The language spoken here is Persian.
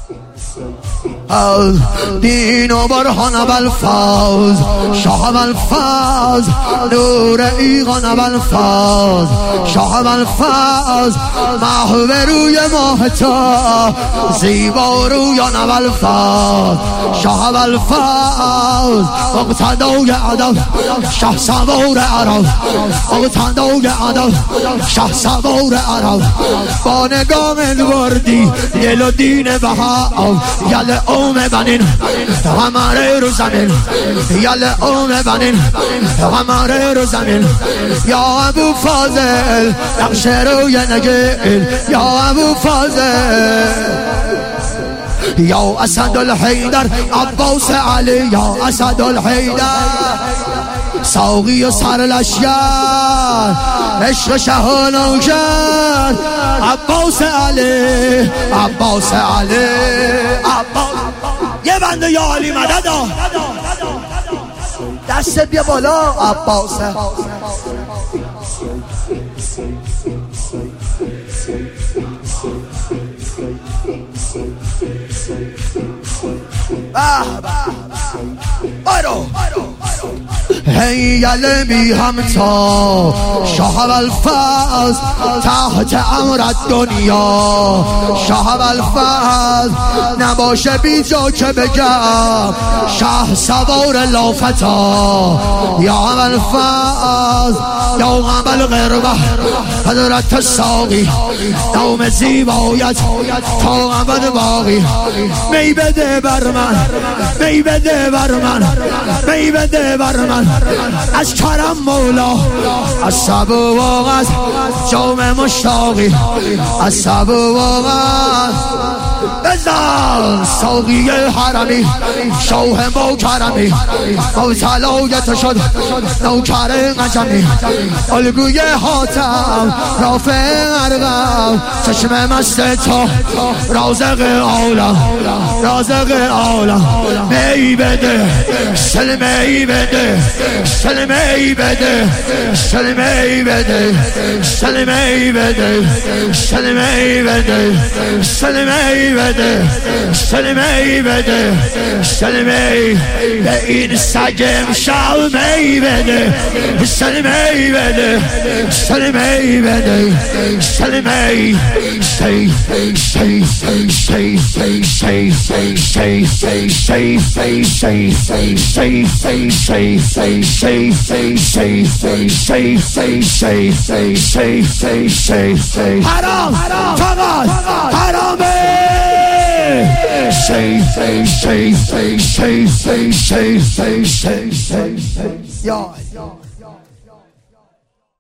دین و برهان ابوالفضل شاه ابوالفضل نور ایقان ابوالفضل شاه ابوالفضل محو روی ماه تا زیبا رویان ابوالفضل شاه ابوالفضل مقتدای ادب شه سوار عرب مقتدای ادب شه سوار عرب با نگاه الوردی دل و دین بها یل اوم بنین غماره رو زمین یل اوم بنین غماره رو زمین یا ابو فاضل نقش روی نگین یا ابو فاضل یا اسد الحیدر عباس علی یا اسد الحیدر ساقی و سر لشگر عشق شهانو کرد عباس علی عباس علی عباس یه بنده یا علی مدد دست بیا بالا عباس هیل بی همتا شاه ابوالفضل تحت امر دنیا شاه ابوالفضل نباشه بی جا که بگم شه سوار لافتا یا ابوالفضل یا قبل غربه حضرت ساقی دوم زیبایت تا ابد باقی می بده بر من می بده بر من می بده بر من از کرم مولا از سب و واقع جام مشتاقی از سب و واقع بزن ساقی حرمی شاه مکرمی موتلایت شد نوکر قجمی الگوی حاتم رافع ارقم چشم مست تو رازق عالم رازق عالم می بده سلمی بده سلمی بده سلمی بده سلمی بده سلمی بده سلمی بده سلمی بده سلمی به این سگم شلمی بده سلمی بده سلمی بده سلمی سی سی سی سی سی سی سی سی سی سی سی سی سی سی say say say say say say say say say say say say say haram haram haram say say say say say say say say say say